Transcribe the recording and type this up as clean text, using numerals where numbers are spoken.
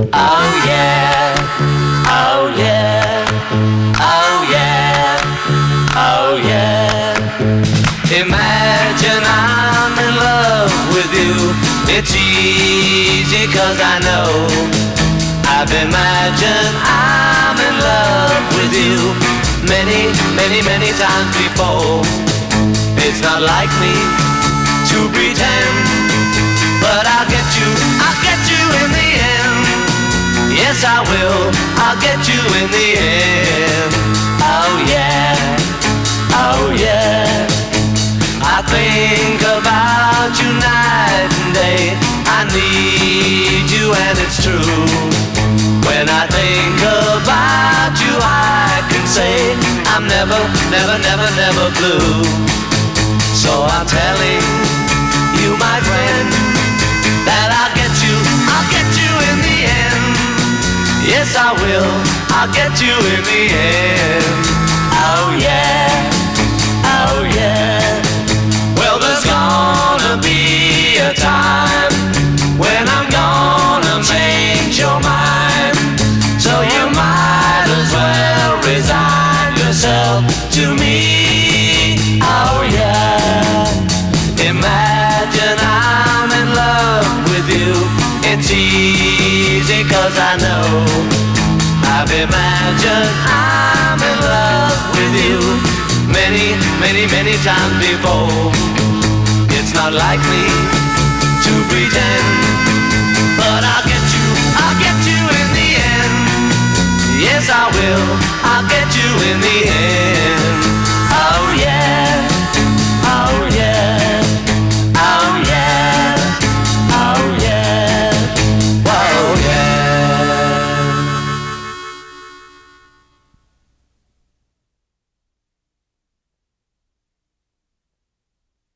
Oh yeah, oh yeah, oh yeah, oh yeah. Imagine I'm in love with you. It's easy 'cause I know I've imagined I'm in love with you many, many, many times before. It's not like me to pretend, but I'll get you in the end. Yes, I will, I'll get you in the end. Oh yeah, oh yeah. I think about you night and day. I need you and it's true. When I think about you, I can say I'm never, never, never, never blue. So I'm telling you, my friend, that I'll get you in the end. Yes, I will, I'll get you in the end. Oh yeah, oh yeah. Well, there's gonna be a time when I'm gonna change your mind. So you might as well resign yourself to me. Oh yeah. Imagine I'm in love with you. It's easy 'cause I know I've imagined I'm in love with you many, many, many times before. It's not like me to pretend, but I'll get you in the end. Yes, I will,